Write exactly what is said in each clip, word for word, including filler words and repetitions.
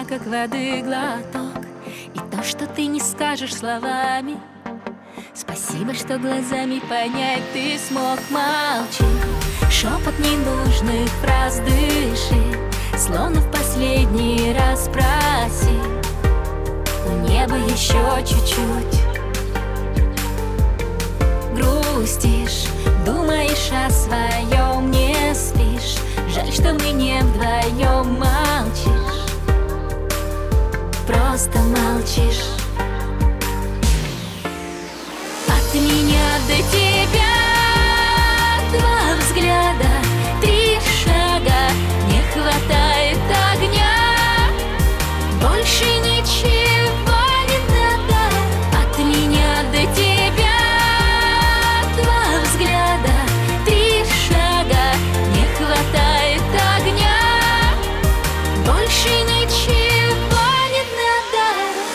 как воды глоток, и то, что ты не скажешь словами. Спасибо, что глазами понять ты смог. Молчи, шепот ненужных фраз, дыши, словно в последний раз спроси у неба еще чуть-чуть. Грустишь, думаешь о своем, не спишь. Жаль, что мы не вдвоем. Молчишь, просто молчишь. От меня до тебя два взгляда, три шага, не хватает огня, больше ничего не надо. От меня до тебя два взгляда, три шага, не хватает огня, больше ничего не надо.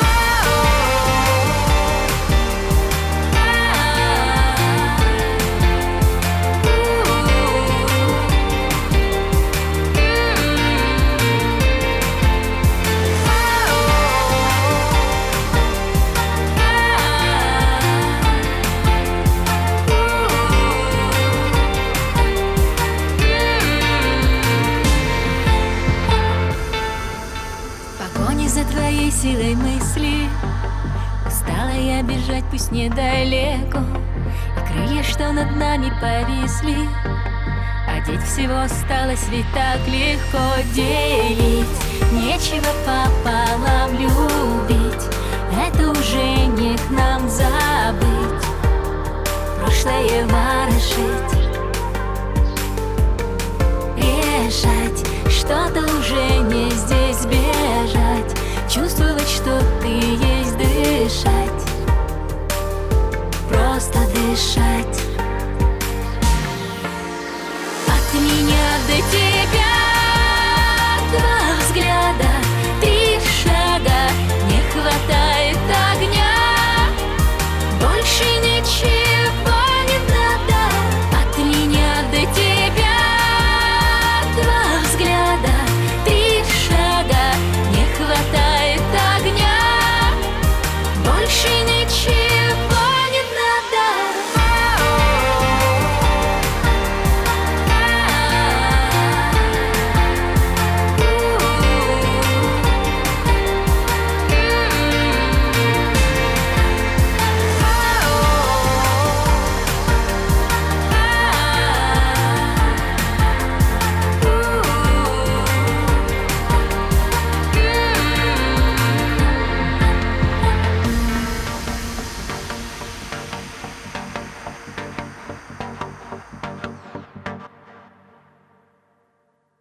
За твоей силой мысли устала я бежать, пусть недалеко. И крылья, что над нами повисли, одеть всего осталось, ведь так легко. Делить нечего пополам, любить это уже не к нам. Забыть прошлое, ворошить, решать что-то уже не здесь, бежать, чувствовать, что ты есть, дышать, просто дышать. От меня до тебя